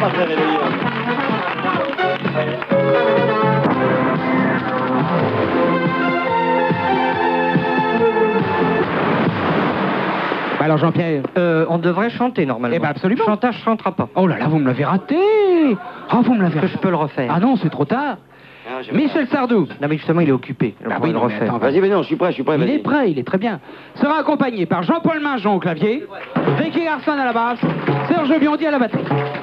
très réveillé. Bah alors Jean-Pierre, On devrait chanter normalement. Eh ben absolument. Chantage chantera pas. oh là là, vous me l'avez raté. Oh, vous me l'avez Est-ce que raté. je peux le refaire? Ah non, c'est trop tard. Michel Sardou. Non mais justement il est occupé. Je Ah pourrais oui, le non, mais refaire. attends, Vas-y, non, je suis prêt, Il vas-y. est prêt, il est très bien. Sera accompagné par Jean-Paul Mingeon au clavier, Vicky Garçon à la basse, Serge Biondi à la batterie.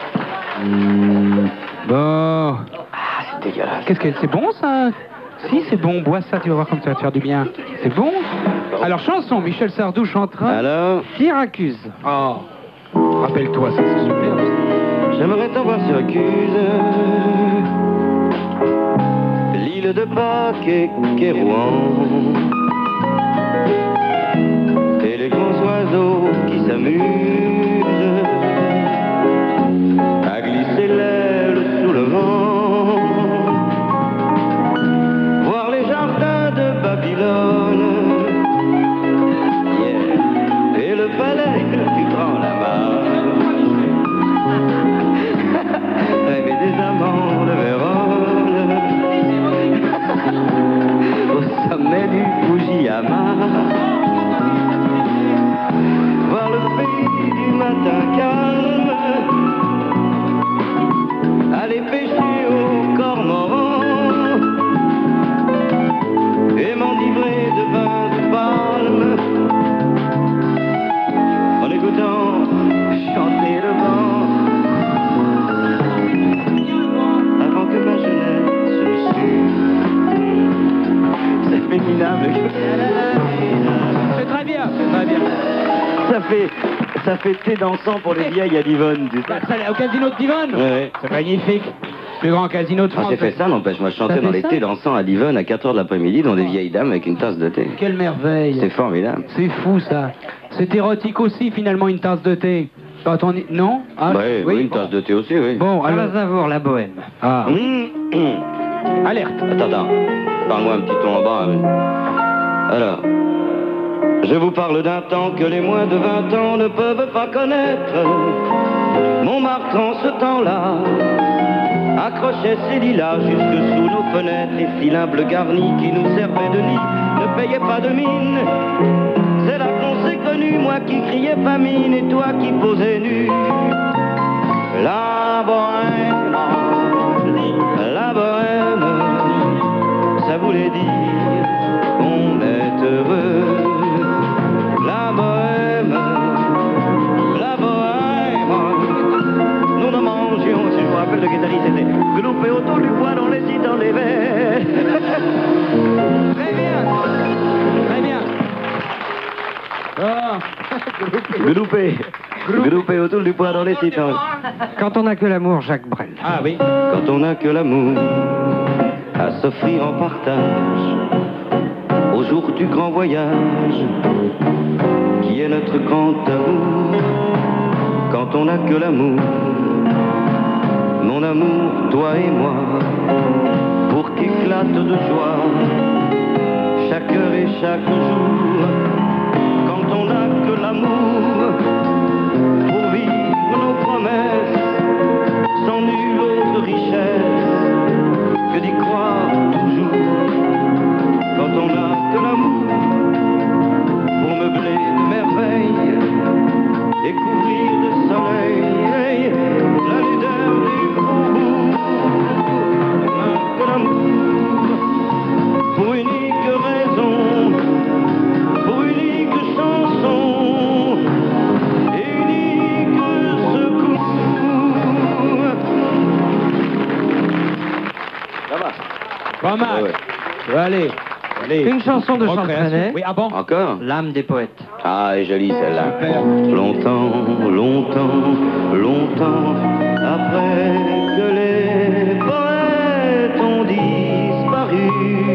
Bon. C'est dégueulasse. Qu'est-ce que c'est bon ça? Si c'est bon, bois ça, tu vas voir comme ça va te faire du bien. C'est bon. Alors chanson, Michel Sardou chantera Alors, Syracuse. Oh, rappelle-toi, ça c'est super. j'aimerais t'avoir Syracuse, l'île de Pâques et Kérouan, et les grands oiseaux qui s'amusent à glisser l'aile sous le vent, voir les jardins de Babylone, yeah, et le palais le plus grand là-bas. Rêver des amants de Vérone au sommet du Fujiyama, voir le pays du matin calme, aller pêcher au cormoran et m'enivrer de vin de palme en écoutant chanter le vent. Avant que ma jeunesse ne sûre, c'est féminable. C'est très bien, c'est très bien. Ça fait thé dansant pour les vieilles à Divonne, tu sais. Bah, ça, au casino de Divonne. Ouais. C'est magnifique. Plus grand casino de Ah, France. j'ai fait ça, n'empêche, moi je T'as chantais dans fait les ça thés dansants à Divonne à 4h de l'après-midi dans des vieilles dames avec une tasse de thé. Quelle merveille. C'est formidable. C'est fou ça. C'est érotique aussi finalement une tasse de thé. Quand on est... Non ah, Ouais, oui, une bon. tasse de thé aussi, oui. Bon, alors... Aznavour, la bohème. Ah, Mmh. alerte. Attends, parle-moi un petit ton en bas. Alors, je vous parle d'un temps que les moins de 20 ans ne peuvent pas connaître. Montmartre en ce temps-là accrochait ses lilas jusque sous nos fenêtres. Les cylindres garnis qui nous servaient de nid ne payaient pas de mine. C'est là qu'on s'est connus, moi qui criais famine et toi qui posais nu. La bohème, ça voulait dire qu'on est heureux. La bohème, nous ne mangions, si je me rappelle le guitariste, c'était gloupé autour du poids dans les sites dans les verres. Très bien. Très bien. Ah. Gloupé autour du poids dans les sites. Quand on n'a que l'amour, Jacques Brel. Ah oui. Quand on n'a que l'amour à s'offrir en partage au jour du grand voyage qui est notre grand amour. Quand on n'a que l'amour, mon amour, toi et moi, pour qu'éclate de joie chaque heure et chaque jour. Quand on n'a que l'amour pour vivre nos promesses sans nulle autre richesse que d'y croire toujours. Quand on n'a que l'amour pour meubler de merveilles et couvrir de soleil la lueur du faubourg. On n'a que l'amour pour unique raison, pour unique chanson et unique secours. Ça va. Pas mal. Ouais. Allez. Allez. Une chanson de Jean Recréation. Trenet. Oui, ah bon? Encore? L'âme des poètes. Ah, elle est jolie celle-là. Super. Longtemps, longtemps après que les poètes ont disparu,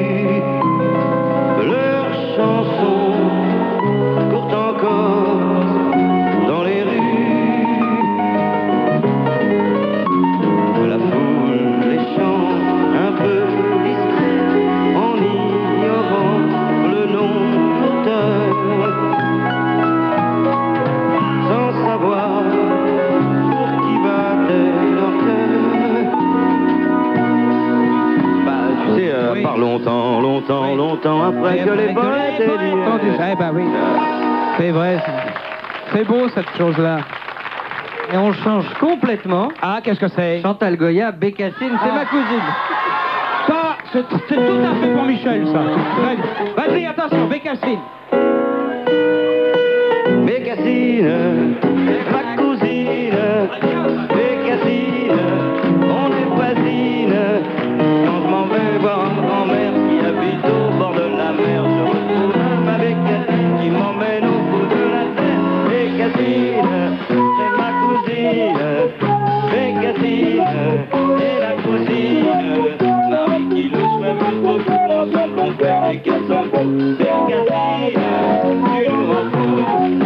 leurs chansons courent encore dans les rues. La foule les chante un peu distrait en ignorant le nom d'auteur. Sans savoir pour qui va longtemps, longtemps, longtemps après que les poètes aient dit. Eh ben oui, c'est vrai. C'est beau cette chose-là. Et on change complètement. Ah, qu'est-ce que c'est? Chantal Goya, Bécassine, c'est ma cousine. Ça, c'est tout à fait pour Michel, ça. Vas-y, attention, Bécassine. Bécassine, ma cousine, Bécassine, on est voisines. Quand je m'en vais voir ma grand-mère qui habite au bord de la mer, je retrouve ma Bécassine qui m'emmène au bout de la terre. Bécassine, c'est ma cousine, Bécassine, et la cousine, Marie qui le souhaite beaucoup, ensemble on fait des cassons. Bécassine, tu nous rends fous.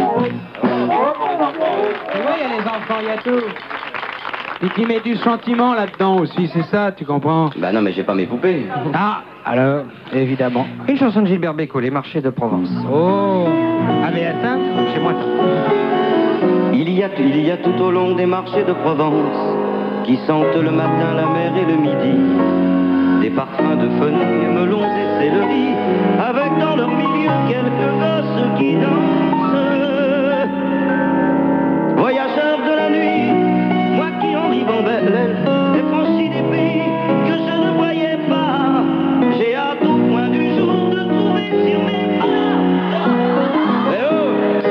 Tu vois, il y a les enfants, il y a tout. Et tu mets du sentiment là-dedans aussi, c'est ça, tu comprends? Bah non, mais j'ai pas mes poupées. Ah, alors, évidemment. Une chanson de Gilbert Bécaud, Les marchés de Provence. Oh, ah mais attends, Chez moi. Il y a tout au long des marchés de Provence qui sentent le matin, la mer et le midi des parfums de fenouil, melons et céleri, avec dans leur milieu quelques gosses qui dansent. Voyageurs de la nuit, moi qui en ribambelle ai franchi des pays que je ne voyais pas, j'ai hâte au point du jour de trouver sur mes pas. Eh oh,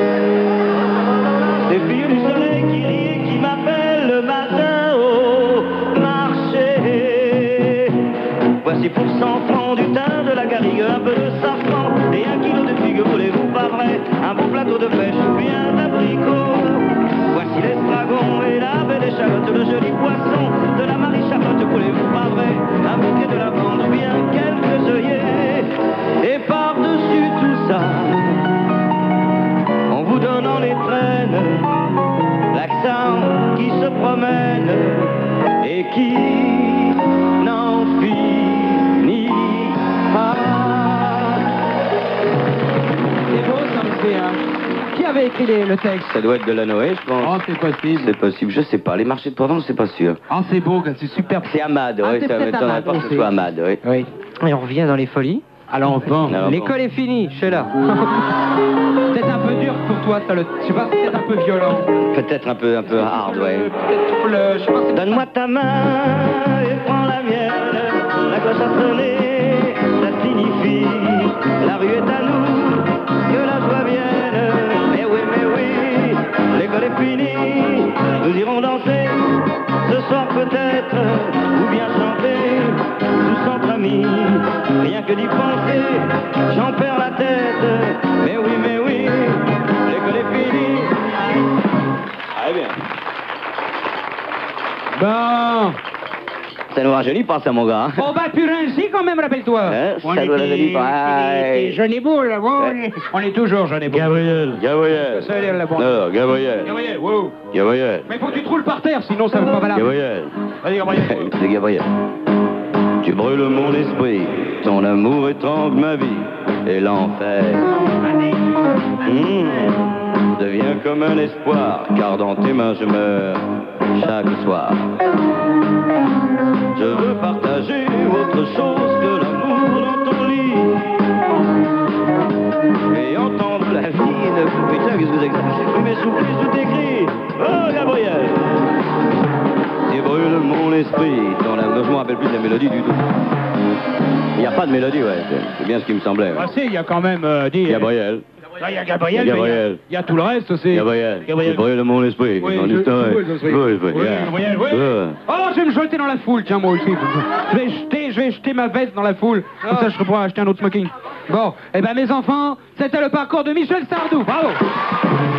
ces filles du soleil qui rient et qui m'appellent le matin au marché. Voici pour 100 francs du thym, de la garrigue, un peu de safran et 1 kilo de figues, voulez-vous pas vrai? Un bon plateau de pêche ou bien d'abricots. Voici l'estragon et la belle échalote, le joli poisson de la Marie-Charlotte, voulez-vous pas vrai? Un bouquet de lavande ou bien quelques œillets. Et par-dessus tout ça, en vous donnant les traînes, l'accent qui se promène et qui n'en finit pas. c'est beau ça aussi, hein. Qui avait écrit le texte? Ça doit être de la Noé, je pense. Oh, c'est possible. C'est possible, je sais pas. Les marchés de Provence, c'est pas sûr. Oh, c'est beau, c'est super. C'est Ahmad, Ah, oui, c'est ça peut-être m'étonnerait Ahmad pas que ce aussi. soit Ahmad, oui. Oui. Et on revient dans les folies. Alors enfin. Alors, L'école est finie, je suis là. Peut-être un peu dur pour toi, ça, je sais pas, c'est peut-être un peu violent. Peut-être un peu hard, ouais. Peut-être je sais pas, c'est Donne-moi ta main et prends la mienne. La cloche a sonné, ça signifie la rue est à nous, que la joie vienne. Mais oui, l'école est finie, nous irons danser ce soir peut-être, ou bien chanter tous entre amis. Rien que d'y penser, j'en perds la tête. Mais oui, l'école est finie. Allez bien. bon. Ça nous rajeunit pas ça, mon gars. On va plus ainsi quand même, rappelle-toi. Hein, On ça nous rajeunit pas. était jeunes et beaux, là. On est toujours jeunes et beaux. Gabriel. Ça a l'air la bonne. Non, Gabriel. Gabriel, wow. Gabriel. Mais faut que tu te roules par terre, sinon ça va pas valable. Gabriel. Vas-y, Gabriel. C'est Gabriel. Tu brûles mon esprit, ton amour étrangle ma vie, et l'enfer devient comme un espoir, car dans tes mains je meurs chaque soir. Je veux partager autre chose que l'amour dans ton lit, et entendre la vie ne... Putain, qu'est-ce que c'est que ça? Oui, mais soufflez sous tes cris. Oh, Gabriel. Tu brûles mon esprit, ton amour... Je me rappelle plus de la mélodie du tout. Il n'y a pas de mélodie, ouais, c'est bien ce qui me semblait. Ouais. Ah si, il y a quand même dit... Gabriel. Là, il y a Gabriel, Gabriel. mais il y a tout le reste aussi. Gabriel. Gabriel. Tu brûles mon esprit. Oui, ton je- histoire. oui, Oui, Gabriel, oui. Oh, je vais me jeter dans la foule, tiens, moi aussi. Je vais jeter ma veste dans la foule. Comme ça, je pourrai acheter un autre smoking. Bon, eh ben, mes enfants, c'était le parcours de Michel Sardou. Bravo.